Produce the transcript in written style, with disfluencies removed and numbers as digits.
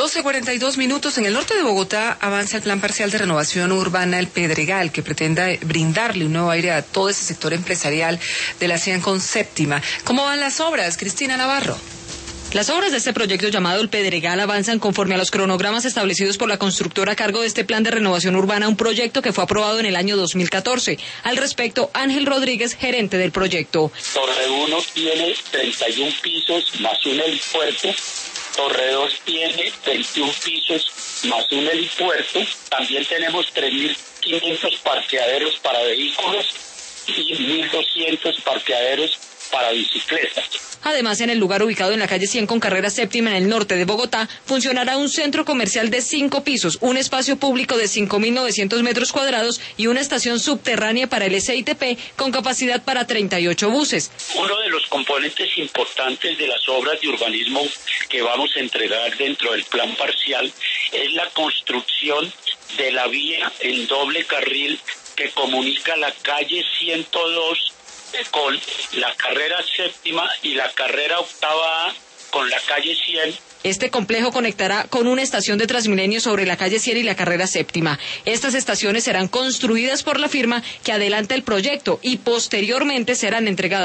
12:42 en el norte de Bogotá avanza el plan parcial de renovación urbana El Pedregal, que pretende brindarle un nuevo aire a todo ese sector empresarial de la ciudad con séptima. ¿Cómo van las obras, Cristina Navarro? Las obras de este proyecto llamado El Pedregal avanzan conforme a los cronogramas establecidos por la constructora a cargo de este plan de renovación urbana, un proyecto que fue aprobado en el año 2014. Al respecto, Ángel Rodríguez, gerente del proyecto. Torre 1 tiene 31 pisos más un helipuerto. Torre 2 tiene 21 pisos más un helipuerto. También tenemos 3.500 parqueaderos para vehículos y 1.200 parqueaderos para bicicletas. Además, en el lugar ubicado en la calle 100 con carrera séptima en el norte de Bogotá, funcionará un centro comercial de 5 pisos, un espacio público de 5.900 metros cuadrados y una estación subterránea para el SITP con capacidad para 38 buses. Uno de los componentes importantes de las obras de urbanismo que vamos a entregar dentro del plan parcial es la construcción de la vía en doble carril que comunica la calle 102 con la carrera séptima y la carrera octava A con la calle 100. Este complejo conectará con una estación de Transmilenio sobre la calle 100 y la carrera séptima. Estas estaciones serán construidas por la firma que adelanta el proyecto y posteriormente serán entregadas